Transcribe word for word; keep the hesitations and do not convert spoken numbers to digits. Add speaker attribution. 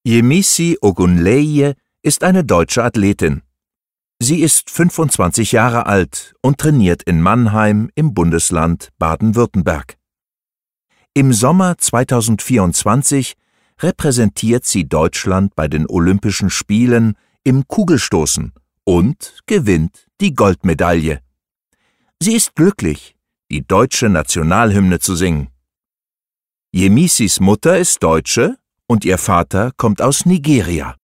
Speaker 1: Yemisi Ogunleye ist eine deutsche Athletin. Sie ist fünfundzwanzig Jahre alt und trainiert in Mannheim im Bundesland Baden-Württemberg. Im Sommer zweitausendvierundzwanzig repräsentiert sie Deutschland bei den Olympischen Spielen im Kugelstoßen und gewinnt die Goldmedaille. Sie ist glücklich, die deutsche Nationalhymne zu singen. Yemisis Mutter ist Deutsche und ihr Vater kommt aus Nigeria.